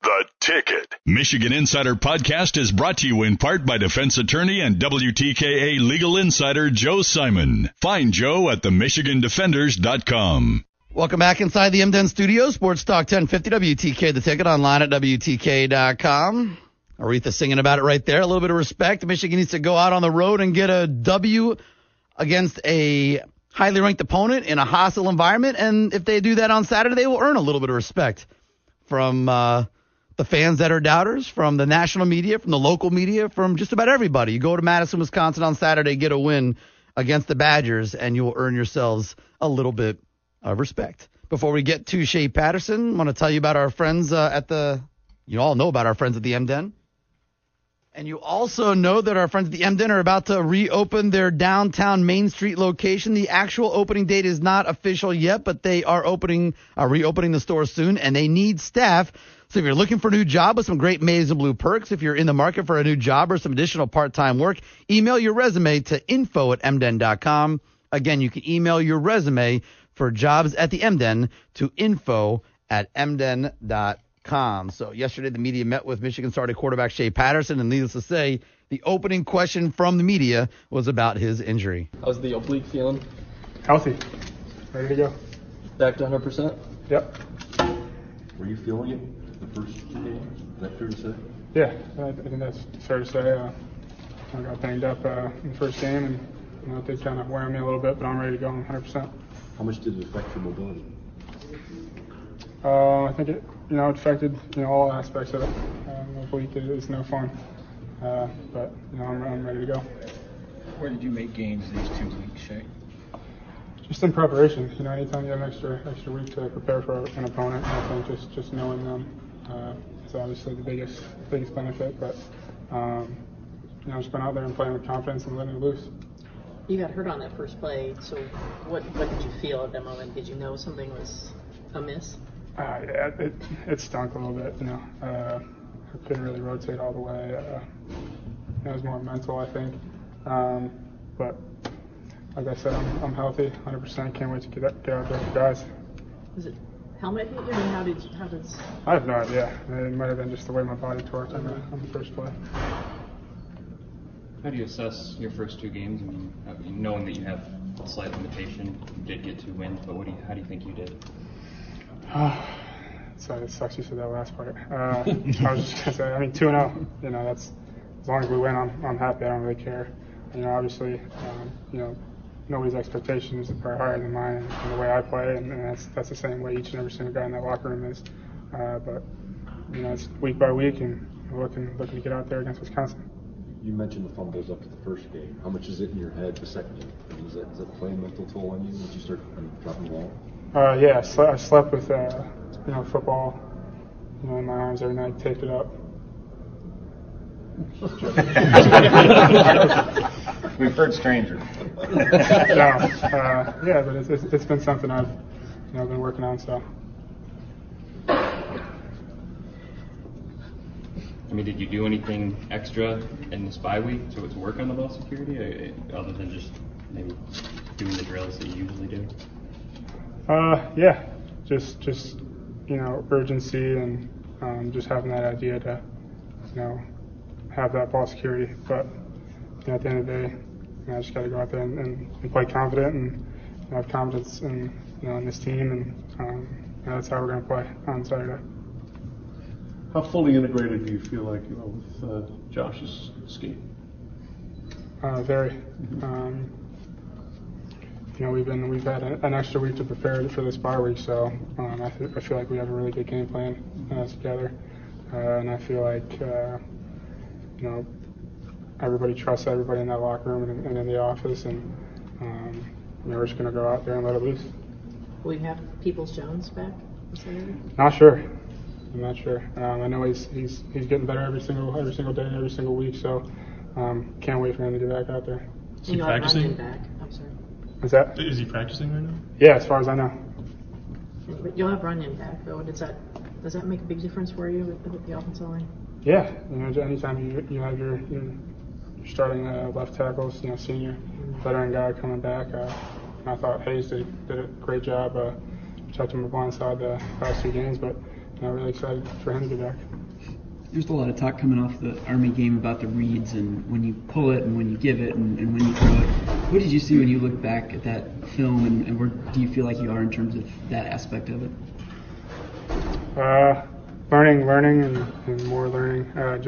The Ticket. Michigan Insider Podcast is brought to you in part by defense attorney and WTKA legal insider Joe Simon. Find Joe at themichigandefenders.com. Welcome back inside the MDen Studio, Sports Talk 1050 WTK, The Ticket, online at WTK.com. Aretha singing about it right there. A little bit of respect. Michigan needs to go out on the road and get a W against a highly ranked opponent in a hostile environment. And if they do that on Saturday, they will earn a little bit of respect from the fans that are doubters, from the national media, from the local media, from just about everybody. You go to Madison, Wisconsin on Saturday, get a win against the Badgers, and you will earn yourselves a little bit of respect. Before we get to Shea Patterson, I want to tell you about our friends you all know about our friends at the MDen. And you also know that our friends at the MDen are about to reopen their downtown Main Street location. The actual opening date is not official yet, but they are reopening the store soon, and they need staff. So if you're looking for a new job with some great maize and blue perks, if you're in the market for a new job or some additional part-time work, email your resume to info@mden.com. Again, you can email your resume for jobs at the MDen to info@mden.com. So yesterday the media met with Michigan starting quarterback Shea Patterson, and needless to say, the opening question from the media was about his injury. How's the oblique feeling? Healthy. Ready to go. Back to 100%? Yep. Were you feeling it the first 2 games? Is that fair to say? Yeah, I think that's fair to say. I got banged up in the first game, and it did kind of wear me a little bit, but I'm ready to go 100%. How much did it affect your mobility? I think it affected all aspects of it. Oblique is no fun, but I'm ready to go. Where did you make gains these 2 weeks, Shea? Just in preparation. Anytime you have an extra week to prepare for an opponent, I think just knowing them is obviously the biggest benefit. But just going out there and playing with confidence and letting it loose. You got hurt on that first play, so what did you feel at that moment? Did you know something was amiss? Yeah, it stunk a little bit. I couldn't really rotate all the way. It was more mental, I think. But like I said, I'm healthy, 100%. Can't wait to get out there with the guys. Was it helmet hit you? I mean, how did? I have no idea. It might have been just the way my body torqued on the first play. How do you assess your first 2 games? I mean, knowing that you have a slight limitation, you did get 2 wins, but how do you think you did? Sorry, it sucks you said that last part. I was just going to say, 2-0. That's as long as we win, I'm happy. I don't really care. Obviously, nobody's expectations are higher than mine and the way I play, and that's the same way each and every single guy in that locker room is. But it's week by week, and we're looking to get out there against Wisconsin. You mentioned the fumbles up to the first game. How much is it in your head the second game? Is that playing a mental toll on you once you start dropping the ball? Yeah, I slept with football in my arms every night, taped it up. We've heard stranger. Yeah, but it's been something I've been working on. So. Did you do anything extra in this bye week to work on the ball security, other than just maybe doing the drills that you usually do? Yeah, just urgency and just having that idea to have that ball security. But at the end of the day, I just got to go out there and play confident and have confidence in this team, and that's how we're going to play on Saturday. How fully integrated do you feel like with Josh's scheme? Very. We've had an extra week to prepare for this bye week, so I feel like we have a really good game plan together, and I feel like everybody trusts everybody in that locker room and in the office, and we're just going to go out there and let it loose. Will you have Peoples-Jones back? Not sure. I'm not sure. I know he's getting better every single day, every single week. So can't wait for him to get back out there. Is he practicing? Back. I'm sorry. What's that? Is he practicing right now? Yeah, as far as I know. But you'll have Runyon back, though. Does that make a big difference for you with the offensive line? Yeah, anytime you have your starting left tackles, senior veteran guy coming back. I thought Hayes did a great job. Checked him up onside the past 2 games, but really excited for him to get back. There's a lot of talk coming off the Army game about the reads and when you pull it and when you give it and when you throw it. What did you see when you look back at that film, and where do you feel like you are in terms of that aspect of it? Learning and more learning.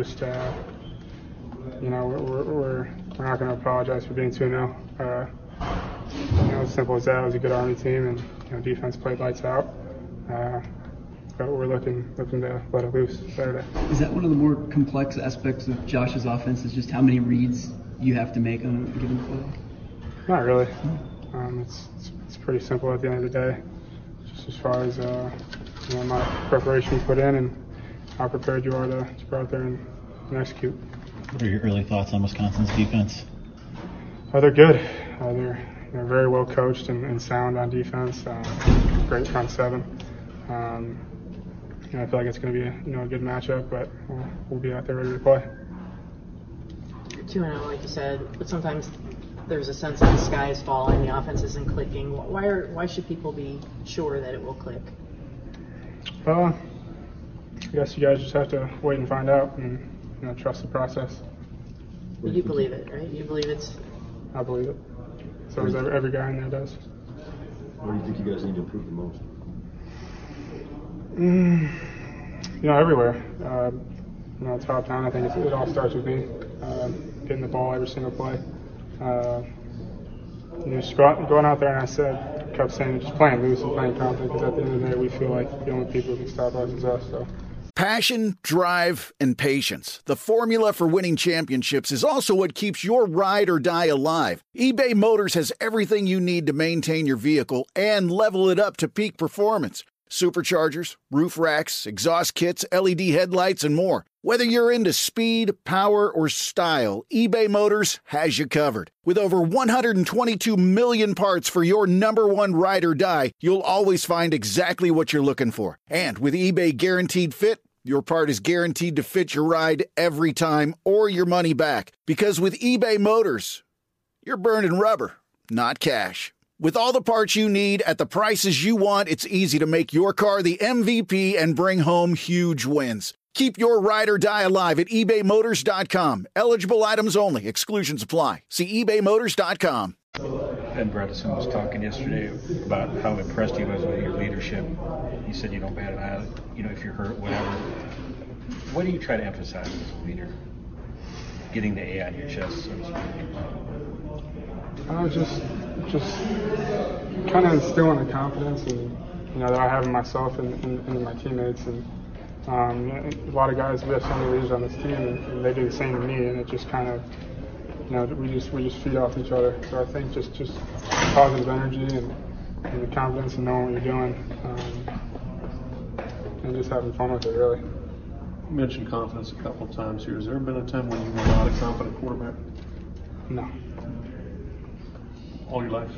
We're not going to apologize for being 2-0. As simple as that. It was a good Army team, and defense played lights out. But we're looking to let it loose Saturday. Is that one of the more complex aspects of Josh's offense? Is just how many reads you have to make on a given play? Not really. It's pretty simple at the end of the day. Just as far as the amount of preparation you put in and how prepared you are to go out there and execute. What are your early thoughts on Wisconsin's defense? They're good. They're very well coached and sound on defense. Great front seven. I feel like it's going to be a good matchup, but we'll be out there ready to play. You're 2-0, like you said, but sometimes there's a sense that the sky is falling, the offense isn't clicking. Why should people be sure that it will click? I guess you guys just have to wait and find out and trust the process. But you believe it, right? You believe it's... I believe it. So does every guy in there does. Where do you think you guys need to improve the most? Everywhere. Top down, I think it all starts with me. Getting the ball every single play. Just going out there, and kept saying, just playing loose and playing confident, because at the end of the day, we feel like the only people who can stop us is us. So. Passion, drive, and patience. The formula for winning championships is also what keeps your ride or die alive. eBay Motors has everything you need to maintain your vehicle and level it up to peak performance. Superchargers, roof racks, exhaust kits, LED headlights, and more. Whether you're into speed, power, or style, eBay Motors has you covered. With over 122 million parts for your number one ride or die, you'll always find exactly what you're looking for. And with eBay Guaranteed Fit, your part is guaranteed to fit your ride every time or your money back. Because with eBay Motors, you're burning rubber, not cash. With all the parts you need at the prices you want, it's easy to make your car the MVP and bring home huge wins. Keep your ride or die alive at ebaymotors.com. Eligible items only. Exclusions apply. See ebaymotors.com. Ben Bredesen was talking yesterday about how impressed he was with your leadership. He said you don't bat an eye, if you're hurt, whatever. What do you try to emphasize as a leader? Getting the A on your chest, so to speak. Just kind of instilling the confidence that I have in myself and in my teammates. And a lot of guys, we have so many leaders on this team, and they do the same to me, and it just kind of, we just feed off each other. So I think just positive energy and the confidence and knowing what you're doing, and just having fun with it, really. You mentioned confidence a couple of times here. Has there been a time when you were not a confident quarterback? No. All your life?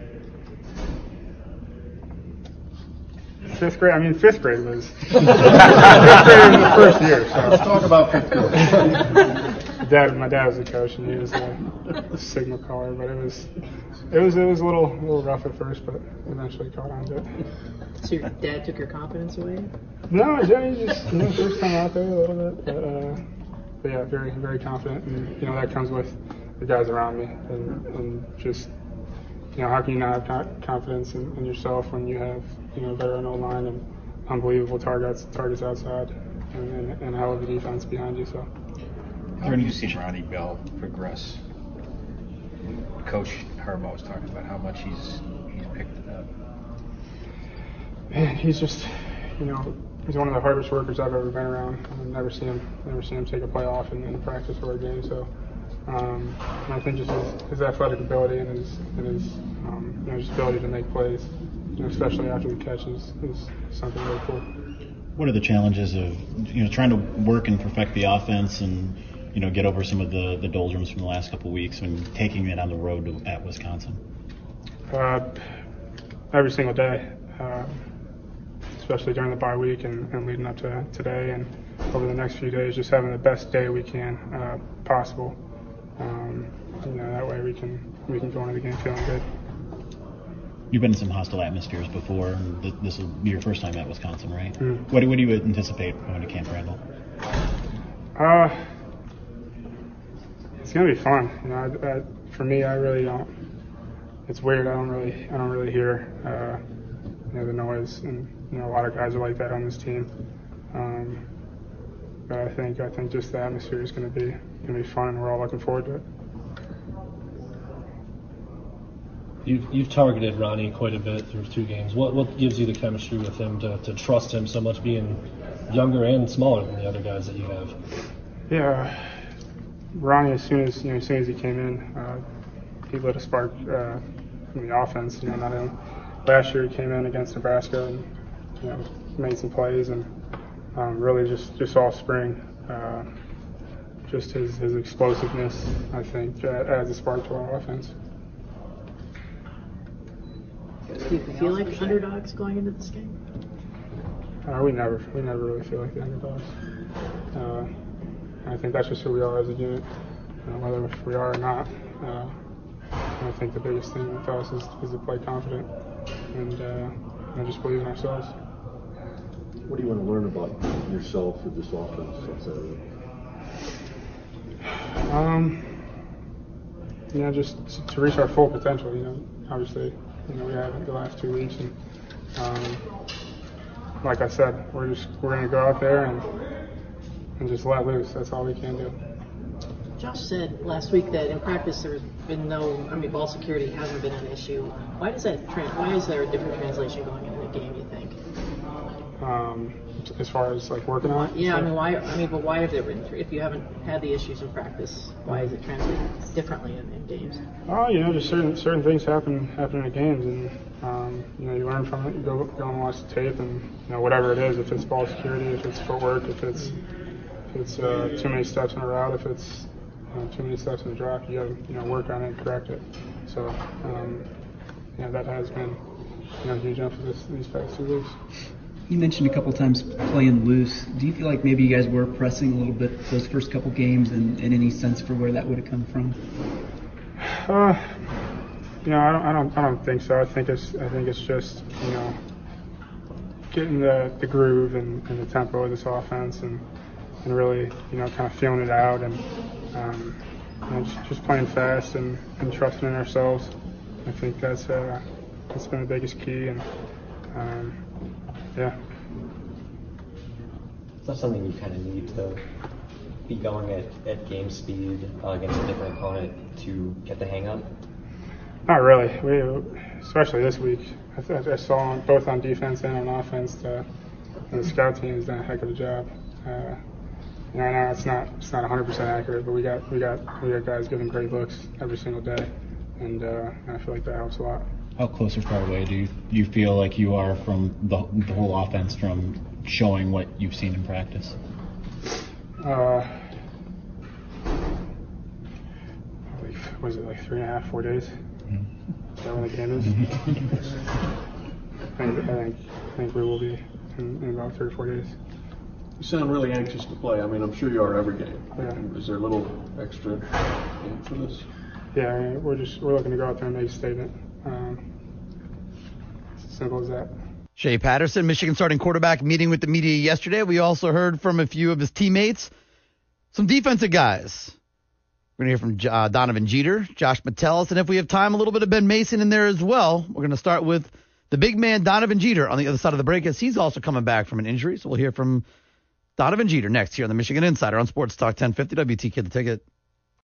Fifth grade was fifth grade was the first year. So. Let's talk about fifth grade. My dad was a coach, and he was a signal caller, but it was a little rough at first, but eventually caught on to it. So your dad took your confidence away? No, he just first time out there a little bit, but yeah, very very confident, and that comes with the guys around me, and just. How can you not have confidence in yourself when you have, veteran O-line and unbelievable targets outside and a hell of a defense behind you, so. How have you seen Ronnie Bell progress? Coach Harbaugh was talking about how much he's picked it up. Man, he's just, he's one of the hardest workers I've ever been around. I've never seen him take a play off in practice or a game, so. And I think just his athletic ability and his just ability to make plays, especially after the catch, is something really cool. What are the challenges of trying to work and perfect the offense and get over some of the doldrums from the last couple of weeks when taking it on the road at Wisconsin? Every single day, especially during the bye week and leading up to today and over the next few days, just having the best day we can possible. That way we can go into the game feeling good. you've been in some hostile atmospheres before, and this will be your first time at Wisconsin, right? Mm. What do you anticipate going to Camp Randall? It's gonna be fun. You know, for me, I really don't. It's weird. I don't really hear you know, the noise, and you know, a lot of guys are like that on this team. But I think just the atmosphere is gonna be fun, and we're all looking forward to it. You've targeted Ronnie quite a bit through 2 games. What gives you the chemistry with him to trust him so much, being younger and smaller than the other guys that you have? Yeah, Ronnie, as soon as he came in, he lit a spark from the offense. You know, not only last year he came in against Nebraska and you know, made some plays, and really just all spring, just his explosiveness, I think, adds a spark to our offense. Do you feel like underdogs going into this game? We never really feel like the underdogs. I think that's just who we are as a unit, whether we are or not. I think the biggest thing with us is to play confident and just believe in ourselves. What do you want to learn about yourself or this offense outside of it? You know, just to reach our full potential. You know, obviously, you know, we haven't the last 2 weeks, and like I said, we're going to go out there and just let loose. That's all we can do. Josh said last week that in practice there's been ball security hasn't been an issue. Why is there a different translation going into the game, you think? As far as like working on it? Yeah, but why have there been, if you haven't had the issues in practice, why is it translated differently in games? Oh, you know, just certain things happen in games, and you know, you learn from it. You go and watch the tape, and you know, whatever it is, if it's ball security, if it's footwork, if it's too many steps in a route, if it's too many steps in a drop, you got to work on it and correct it. So yeah, that has been huge emphasis these past 2 weeks. You mentioned a couple times playing loose. Do you feel like maybe you guys were pressing a little bit those first couple games, and any sense for where that would have come from? You know, I don't think so. I think it's just getting the groove and the tempo of this offense, and really kind of feeling it out, and just playing fast and trusting in ourselves. I think that's been the biggest key, and yeah. Is that something you kind of need to be going at game speed against a different opponent to get the hang of? Not really. Especially this week, I saw both on defense and on offense, the scout team has done a heck of a job. I know it's not 100% accurate, but we got guys giving great looks every single day, and I feel like that helps a lot. How close or far away do you feel like you are from the whole offense from showing what you've seen in practice? Was it like 3.5, 4 days? Mm-hmm. Is that when the game is? I think we will be in about 3 or 4 days. You sound really anxious to play. I mean, I'm sure you are every game. Yeah. Is there a little extra for this? Yeah, I mean, we're looking to go out there and make a statement. It's as simple as that. Shea Patterson, Michigan starting quarterback, meeting with the media yesterday. We also heard from a few of his teammates, some defensive guys. We're going to hear from Donovan Jeter, Josh Metellus, and if we have time, a little bit of Ben Mason in there as well. We're going to start with the big man, Donovan Jeter, on the other side of the break, as he's also coming back from an injury. So we'll hear from Donovan Jeter next here on the Michigan Insider on Sports Talk 1050 WTK The Ticket.